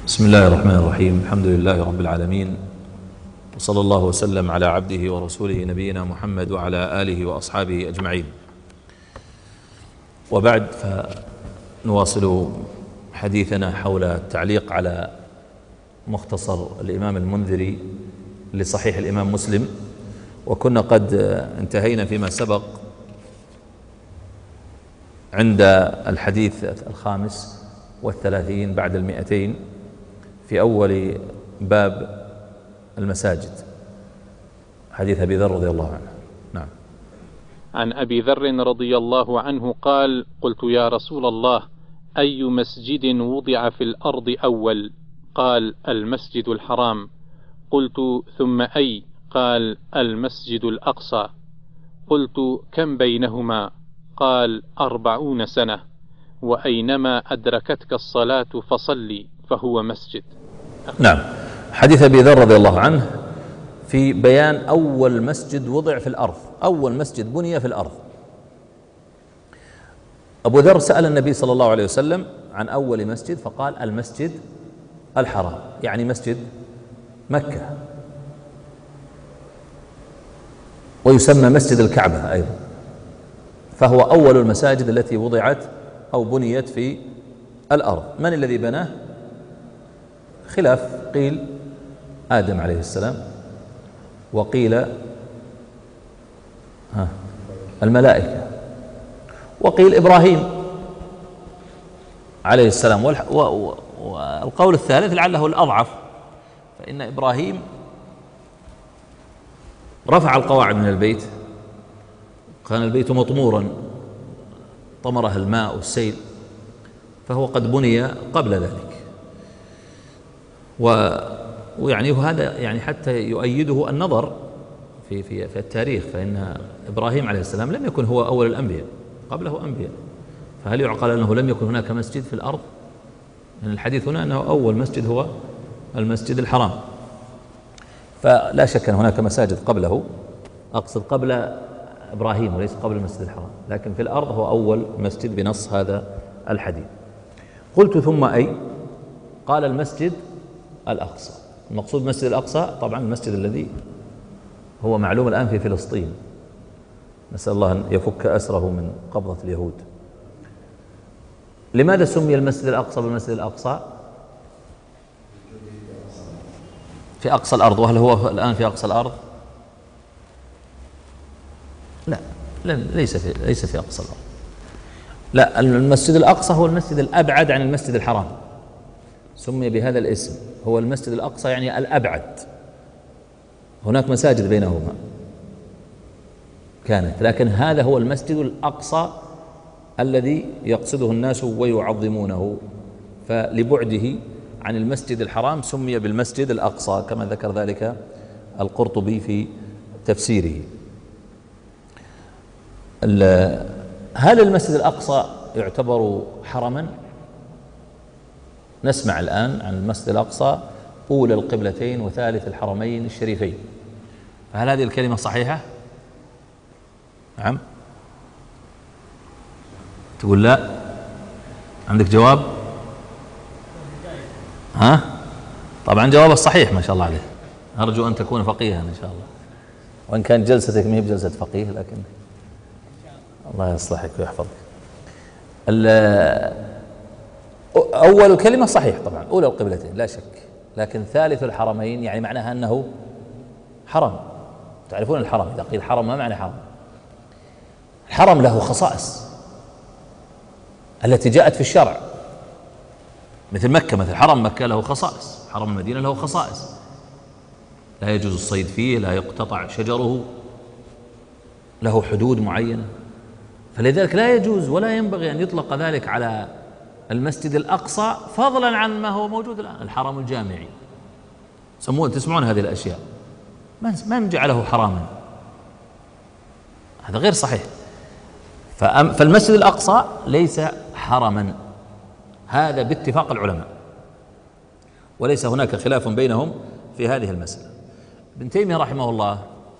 بسم الله الرحمن الرحيم. الحمد لله رب العالمين، وصلى الله وسلم على عبده ورسوله نبينا محمد وعلى آله وأصحابه أجمعين. وبعد، فنواصل حديثنا حول التعليق على مختصر الإمام المنذري لصحيح الإمام مسلم. وكنا قد انتهينا فيما سبق عند الحديث 35 بعد 200 في أول باب المساجد، حديث أبي ذر رضي الله عنه. نعم. عن أبي ذر رضي الله عنه قال: قلت يا رسول الله، أي مسجد وضع في الأرض أول؟ قال: المسجد الحرام. قلت: ثم أي؟ قال: المسجد الأقصى. قلت: كم بينهما؟ قال: 40 سنة، وأينما أدركتك الصلاة فصلي فهو مسجد. نعم. حديث أبي ذر رضي الله عنه في بيان أول مسجد وضع في الأرض، أول مسجد بني في الأرض. أبو ذر سأل النبي صلى الله عليه وسلم عن أول مسجد، فقال: المسجد الحرام، يعني مسجد مكة، ويسمى مسجد الكعبة أيضا، فهو أول المساجد التي وضعت أو بنيت في الأرض. من الذي بناه؟ خلاف، قيل آدم عليه السلام، وقيل الملائكة، وقيل إبراهيم عليه السلام. والقول الثالث لعله الأضعف، فإن إبراهيم رفع القواعد من البيت، كان البيت مطمورا، طمره الماء والسيل، فهو قد بني قبل ذلك. ويعني هذا يعني حتى يؤيده النظر في التاريخ، فإن إبراهيم عليه السلام لم يكن هو أول الأنبياء، قبله أنبياء، فهل يعقل أنه لم يكن هناك مسجد في الأرض؟ يعني الحديث هنا أنه أول مسجد هو المسجد الحرام، فلا شك أن هناك مساجد قبله، أقصد قبل إبراهيم وليس قبل المسجد الحرام، لكن في الأرض هو أول مسجد بنص هذا الحديث. قلت: ثم أي؟ قال: المسجد الأقصى. المقصود المسجد الأقصى طبعا المسجد الذي هو معلوم الآن في فلسطين، نسأل الله أن يفك أسره من قبضة اليهود. لماذا سمي المسجد الأقصى بالمسجد الأقصى؟ في أقصى الأرض، وهل هو الآن في أقصى الأرض؟ لا، ليس في أقصى الأرض. لا، المسجد الأقصى هو المسجد الأبعد عن المسجد الحرام، سمي بهذا الاسم، هو المسجد الأقصى يعني الأبعد. هناك مساجد بينهما كانت، لكن هذا هو المسجد الأقصى الذي يقصده الناس ويعظمونه، فلبعده عن المسجد الحرام سمي بالمسجد الأقصى، كما ذكر ذلك القرطبي في تفسيره. هل المسجد الأقصى يعتبر حرما؟ نسمع الآن عن المسجد الأقصى أولى القبلتين وثالث الحرمين الشريفين، فهل هذه الكلمة صحيحة؟ نعم؟ تقول لا؟ عندك جواب؟ طبعا جواب الصحيح ما شاء الله عليه، أرجو أن تكون فقيها إن شاء الله، وإن كان جلستك ما هي بجلسة فقيه، لكن الله يصلحك ويحفظك. أول الكلمة صحيح طبعا، أولى القبلتين لا شك، لكن ثالث الحرمين يعني معناها أنه حرم. تعرفون الحرم، إذا قيل حرم ما معنى حرم؟ الحرم له خصائص التي جاءت في الشرع، مثل مكة، مثل حرم مكة له خصائص، حرم المدينة له خصائص، لا يجوز الصيد فيه، لا يقتطع شجره، له حدود معينة، فلذلك لا يجوز ولا ينبغي أن يطلق ذلك على المسجد الأقصى، فضلا عن ما هو موجود الآن، الحرم الجامعي، تسمعون هذه الأشياء، من جعله حراما؟ هذا غير صحيح. فالمسجد الأقصى ليس حرما، هذا باتفاق العلماء، وليس هناك خلاف بينهم في هذه المسألة. ابن تيمية رحمه الله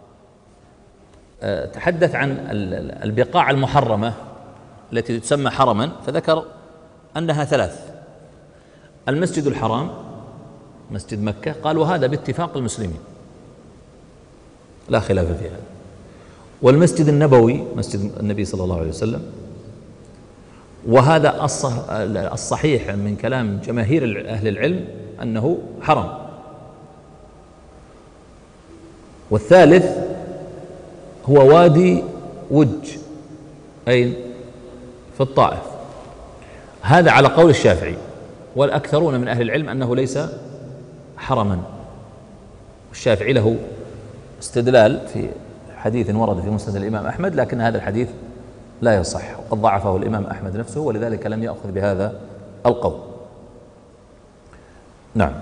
تحدث عن البقاع المحرمة التي تسمى حرما، فذكر أنها 3: المسجد الحرام، مسجد مكة، قال وهذا باتفاق المسلمين لا خلاف في هذا. والمسجد النبوي مسجد النبي صلى الله عليه وسلم، وهذا الصحيح من كلام جماهير أهل العلم أنه حرم. والثالث هو وادي وج، أي في الطائف، هذا على قول الشافعي، والأكثرون من أهل العلم أنه ليس حرما. الشافعي له استدلال في حديث ورد في مسند الإمام أحمد، لكن هذا الحديث لا يصح، وقد ضعفه الإمام أحمد نفسه، ولذلك لم يأخذ بهذا القول. نعم.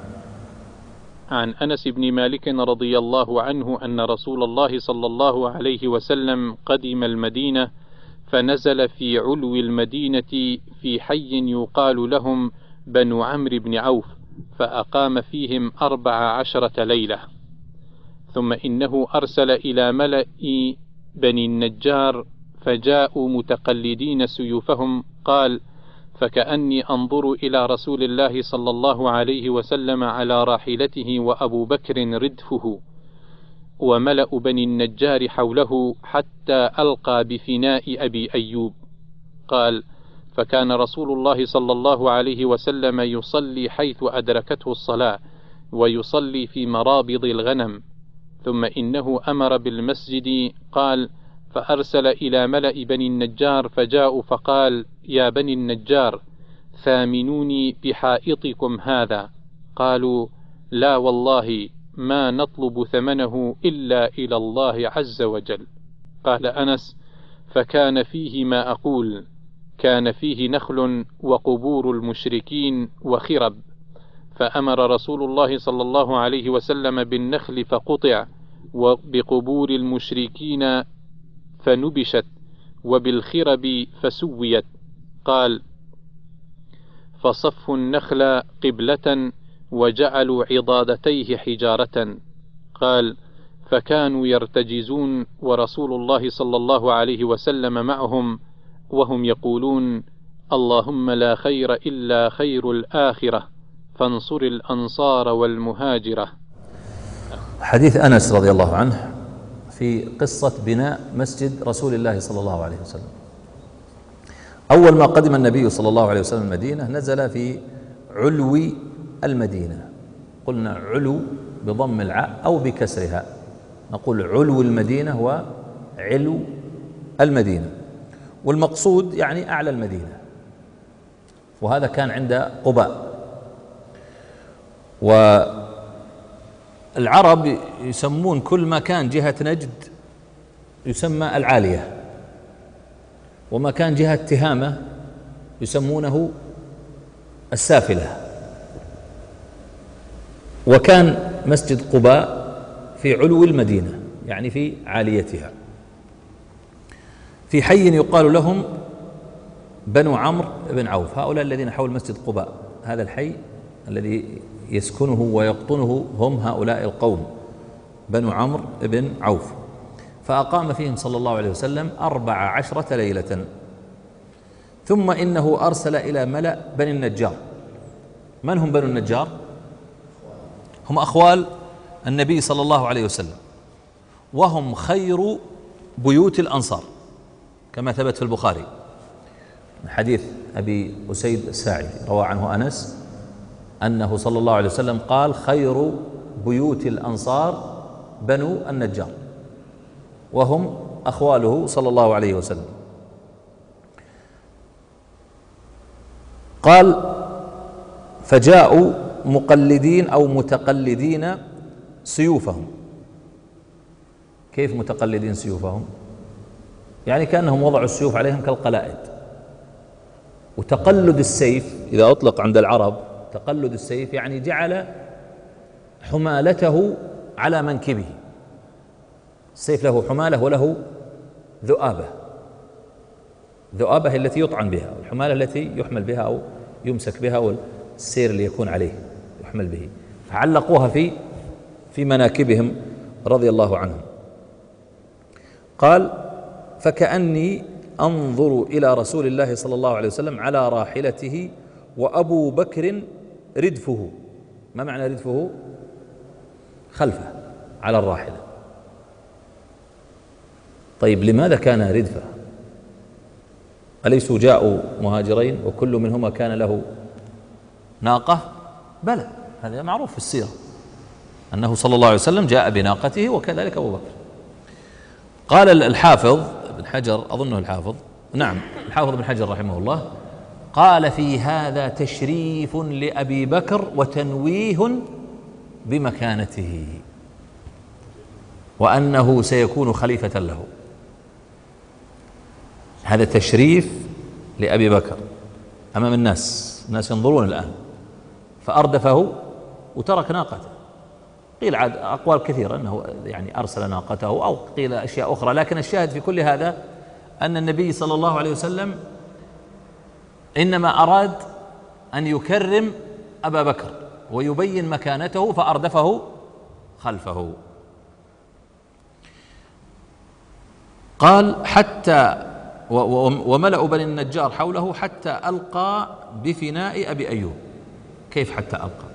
عن أنس بن مالك رضي الله عنه أن رسول الله صلى الله عليه وسلم قدم المدينة، فنزل في علو المدينة في حي يقال لهم بنو عمرو بن عوف، فأقام فيهم 14 ليلة. ثم إنه أرسل إلى ملأ بني النجار فجاءوا متقلدين سيوفهم، قال: فكأني أنظر إلى رسول الله صلى الله عليه وسلم على راحلته وأبو بكر ردفه وملأ بني النجار حوله حتى ألقى بفناء أبي أيوب. قال: فكان رسول الله صلى الله عليه وسلم يصلي حيث أدركته الصلاة، ويصلي في مرابض الغنم. ثم إنه أمر بالمسجد، قال: فأرسل إلى ملأ بني النجار فجاءوا فقال: يا بني النجار، ثامنوني بحائطكم هذا. قالوا: لا والله ما نطلب ثمنه إلا إلى الله عز وجل. قال أنس: فكان فيه ما أقول، كان فيه نخل وقبور المشركين وخرب، فأمر رسول الله صلى الله عليه وسلم بالنخل فقطع، وبقبور المشركين فنبشت، وبالخرب فسويت. قال: فصفوا النخل قبلة وجعلوا عضادتيه حجارة. قال: فكانوا يرتجزون ورسول الله صلى الله عليه وسلم معهم، وهم يقولون: اللهم لا خير إلا خير الآخرة، فانصر الأنصار والمهاجرة. حديث أنس رضي الله عنه في قصة بناء مسجد رسول الله صلى الله عليه وسلم. أول ما قدم النبي صلى الله عليه وسلم المدينة نزل في علو المدينة، قلنا علو بضم العاء أو بكسرها، نقول علو المدينة وعلو المدينة، والمقصود يعني أعلى المدينة، وهذا كان عند قباء. والعرب يسمون كل ما كان جهة نجد يسمى العالية، وما كان جهة تهامة يسمونه السافلة. وكان مسجد قباء في علو المدينة يعني في عاليتها، في حي يقال لهم بنو عمرو بن عوف، هؤلاء الذين حول مسجد قباء، هذا الحي الذي يسكنه ويقطنه هم هؤلاء القوم بنو عمرو بن عوف. فأقام فيهم صلى الله عليه وسلم 14 ليلة. ثم إنه أرسل إلى ملأ بني النجار. من هم بنو النجار؟ هم أخوال النبي صلى الله عليه وسلم، وهم خير بيوت الأنصار كما ثبت في البخاري من حديث أبي أسيد الساعدي، روى عنه أنس أنه صلى الله عليه وسلم قال: خير بيوت الأنصار بنو النجار، وهم أخواله صلى الله عليه وسلم. قال: فجاءوا مقلدين أو متقلدين سيوفهم. كيف متقلدين سيوفهم؟ يعني كأنهم وضعوا السيوف عليهم كالقلائد. وتقلد السيف إذا أطلق عند العرب، تقلد السيف يعني جعل حمالته على منكبه. السيف له حمالة وله ذؤابة، ذؤابة التي يطعن بها، والحمالة التي يحمل بها أو يمسك بها، والسير اللي يكون عليه يحمل به، فعلقوها في مناكبهم رضي الله عنهم. قال: فكأني أنظر إلى رسول الله صلى الله عليه وسلم على راحلته وأبو بكر ردفه. ما معنى ردفه؟ خلفه على الراحلة. طيب لماذا كان ردفه؟ أليسوا جاءوا مهاجرين وكل منهما كان له ناقة؟ بلى، هذا معروف في السيرة أنه صلى الله عليه وسلم جاء بناقته وكذلك أبو بكر. قال الحافظ ابن حجر، أظنه الحافظ، نعم الحافظ ابن حجر رحمه الله، قال في هذا تشريف لأبي بكر وتنويه بمكانته وأنه سيكون خليفة له. هذا تشريف لأبي بكر أمام الناس ينظرون الآن، فأردفه وترك ناقته. قيل عاد أقوال كثيرة أنه يعني أرسل ناقته أو قيل أشياء أخرى، لكن الشاهد في كل هذا أن النبي صلى الله عليه وسلم إنما أراد أن يكرم أبا بكر ويبين مكانته فأردفه خلفه. قال حتى وملأ بني النجار حوله حتى ألقى بفناء أبي أيوب. كيف حتى ألقى؟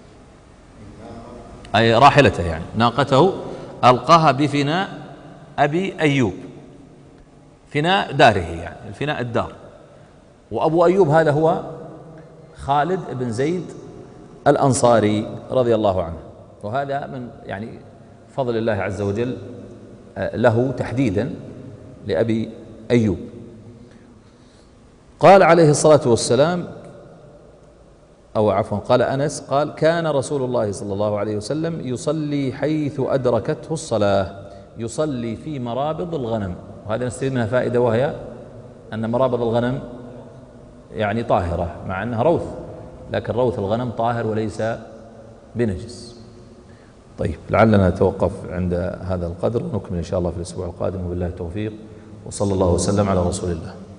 أي راحلته يعني ناقته ألقاها بفناء أبي أيوب، فناء داره يعني الفناء الدار. وأبو أيوب هذا هو خالد بن زيد الأنصاري رضي الله عنه، وهذا من يعني فضل الله عز وجل له تحديدا لأبي أيوب. قال عليه الصلاة والسلام، أو عفوا قال أنس قال كان رسول الله صلى الله عليه وسلم يصلي حيث أدركته الصلاة، يصلي في مرابض الغنم. وهذا نستفيد منها فائدة، وهي أن مرابض الغنم يعني طاهرة مع أنها روث، لكن روث الغنم طاهر وليس بنجس. طيب لعلنا نتوقف عند هذا القدر ونكمل إن شاء الله في الأسبوع القادم، وبالله التوفيق، وصلى الله وسلم على رسول الله.